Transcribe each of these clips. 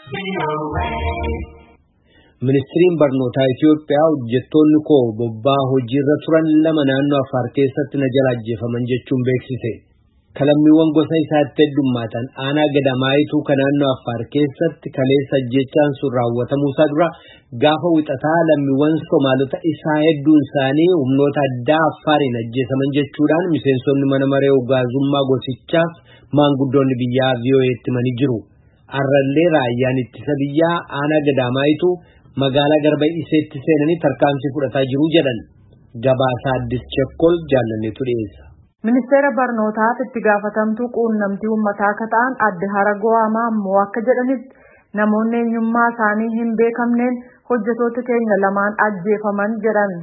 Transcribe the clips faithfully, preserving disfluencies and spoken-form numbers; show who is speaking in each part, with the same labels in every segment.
Speaker 1: Ministiriin barnootaa Itoophiyaa hojjettoonni koo bobbaa hojiirra turan lama naannoo Affaar keessatti na jala ajjeefaman jechuun beeksise. Kalammiiwwan gosa isaatti heddummaatan aanaa gadamaayituu kan naannoo Affaar keessatti kaleessa ajjeechaan sun raawwatamuusaa dura gaafa wixataa lammiiwwan Somaalota isaa hedduun isaanii humnoota addaa Affaariin ajjeesaman jechuudhaan miseensonni mana maree ugaazummaa gosichaaf maanguddoonni biyyaa V O A'tti himanii jiru. Arrallee raayyaan ittisa biyyaa aanaa gadamaayituu magaalaa Garba Iseetti seenanii tarkaanfii fudhataa jiru jedhan. Gabaasaa Addis Chekkol jaalanneetu dhiyeessa.
Speaker 2: Ministeera barnootaaf itti gaafatamtuu quunnamtii uummataa akka ta'an adde Haragoo Amaammoo akka jedhanitti namoonni eenyummaa isaanii hin beekamneen hojjetoota keenya lamaan ajjeefaman jedhan.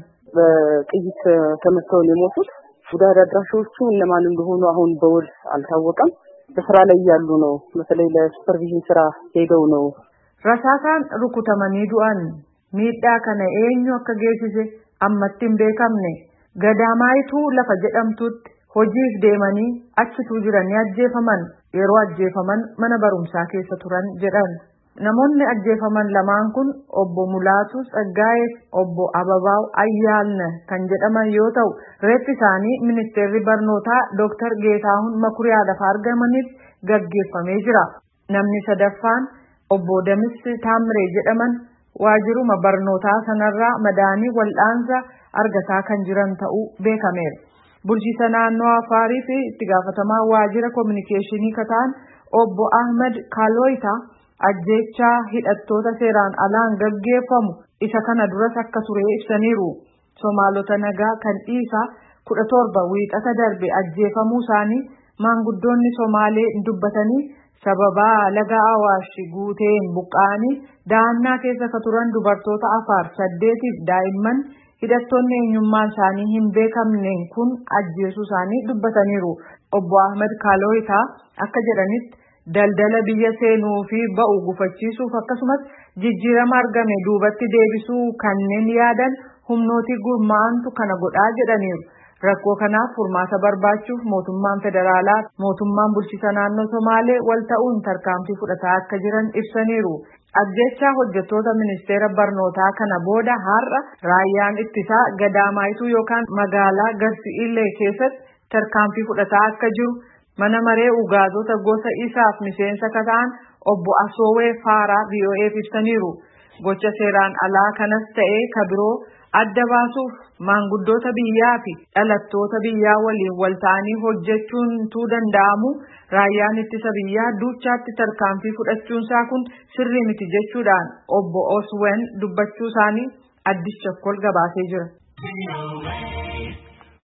Speaker 3: በጥይት ተመተው ነው የሞቱት። ጉዳት አድራሾቹ እነማን እንደሆኑ አሁን በውል አልታወቀም። በስራ ላይ ያሉ ነው በተለይ ለሱፐርቪዥን ስራ ሄደው ነው
Speaker 2: Rasaasan rukutamanii du'an miidhaa kana eenyu akka geessise ammatti hin beekamne. Gadamaayituu lafa jedhamtutti hojiif deemanii achituu jiranii ajjeefaman. Yeroo ajjeefaman mana barumsaa keessa turan jedhan. Namoonni ajjeefaman lamaan kun obbo Mulaatu Tsaggaayee obbo Ababaaw Ayyaalna kan jedhaman yoo ta'u reeffi isaanii ministeerri barnootaa Dr. Geetaahun Makuriyaa lafa argamanitti gaggeeffamee jira. Namni sadaffaan obbo Damis Taamree jedhaman waajiruma barnootaa sanarraa madaanii wal'aansa argataa kan jiran ta'uu beekameera. Bulchiisa naannoo Afaarii fi itti gaafatamaa waajira kominikeeshinii kataan obbo Ahmed Kaloita ajjeechaa hidhattoota seeraan alaan gaggeeffamu isa kana duras akka ture ibsaniiru. Somaalota nagaa kan dhiisaa kudha torba wiixata darbe ajjeefamuu isaanii maanguddoonni Somaalee dubbatanii sababaa laga Awaash guuteen buqqaanii dahannaa keessa ka turan dubartoota Afaar saddeetiif daa'imman hidhattoonni eenyummaan isaanii hin beekamne kun ajjeesuu isaanii dubbataniiru. Obbo Ahmed Kaloita akka jedhanitti daldala biyya seenuu fi ba'u gufachiisuuf akkasumas jijjiirama argame duubatti deebisuu kanneen yaadan humnooti gurmaantu kana godhaa jedhaniiru. Rakkoo kanaaf furmaata barbaachuuf mootummaan federaalaa mootummaan bulchiisa naannoo Somaalee wal ta'uun tarkaanfii fudhataa akka jiran ibsaniiru. Ajjeechaa hojjettoota ministeera barnootaa kana booda har'a raayyaan ittisaa Gadamaayituu yookaan magaalaa Garsiilee keessatti tarkaanfii fudhataa akka jiru mana maree ugaazota gosa isaaf miseensa kataan obbo Asoowee Faaraa V O A'f ibsaniiru. Gocha seeraan alaa kanas ta'ee kabiroo adda baasuuf maanguddoota biyyaa fi dhalattoota biyyaa waliin wal ta'anii hojjechuun tuu danda'amu raayyaan ittisa biyyaa duuchaatti tarkaanfii fudhachuun isaa kun sirrii miti jechuudhaan obbo Oswen dubbachuu isaanii Addis Chekkol gabaasee jira.